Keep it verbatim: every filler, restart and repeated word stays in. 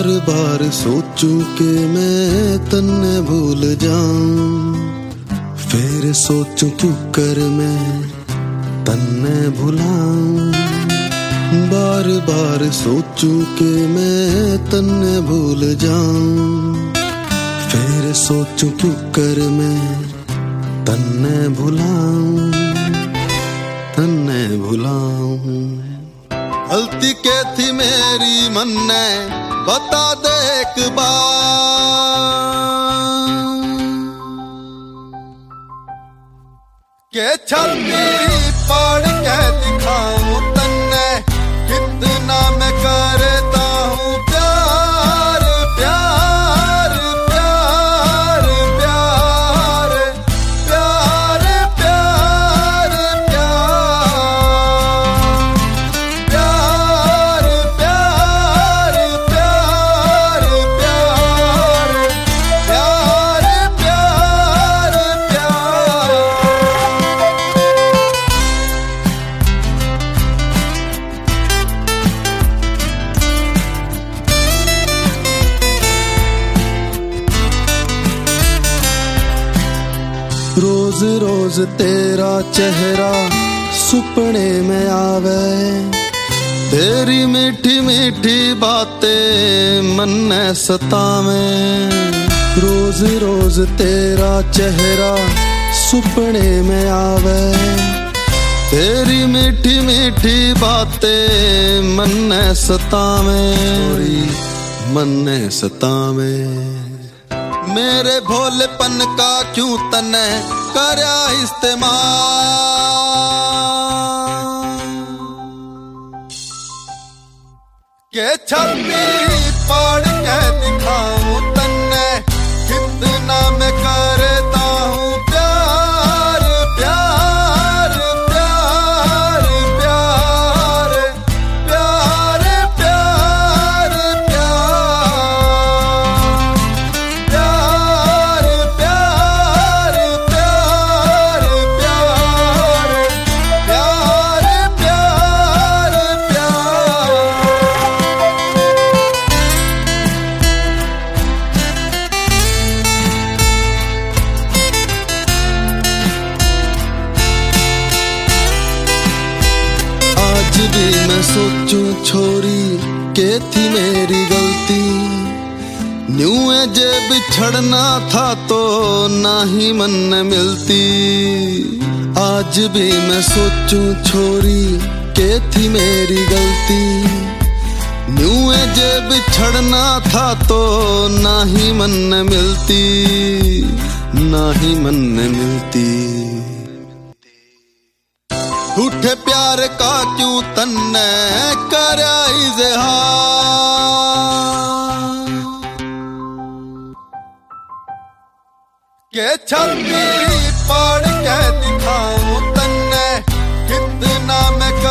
बार बार सोचूं कि मैं तन्ने भूल जाऊं, फिर सोचूं क्यों कर मैं तन्ने भुलाऊं। बार बार सोचूं कि मैं तन्ने भूल जाऊं, फिर सोचूं क्यों कर मैं तन्ने भुलाऊं, तन्ने भुलाऊं। गलती के थी मेरी मन्ने बता दे एक बार, के छलनी पढ़ के दिखाऊं तन्ने कितना मैं करता हूँ प्यार प्यार प्यार प्यार प्यार प्यार प्यार प्यार प्यार प्यार प्यार प्यार प्यार रोज रोज तेरा चेहरा सुपने में आवे, तेरी मीठी मीठी बातें मन में सतावे। रोज रोज तेरा चेहरा सुपने में आवे, तेरी मीठी मीठी बातें मन में सतावे, मन में सतावे। मेरे भोलेपन का क्यों तन्ने करया इस्तेमाल, के छलनी पढ़ के दिखाऊं तन्ने कितना मैं करता हूँ प्यार प्यार प्यार प्यार प्यार प्यार प्यार प्यार प्यार प्यार प्यार प्यार प्यार। आज भी मैं सोचूं छोरी के थी मेरी गलती, न्यू है जे बिछड़ना था तो ना ही मन न मिलती। आज भी मैं सोचूं छोरी के थी मेरी गलती, न्यू है जे बिछड़ना था तो ना ही मन न मिलती, ना ही मन न मिलती। झूठे प्यार का क्यों तन्ने करया इज़हार, के छलनी पढ़ के दिखाऊं तन्ने कितना मैं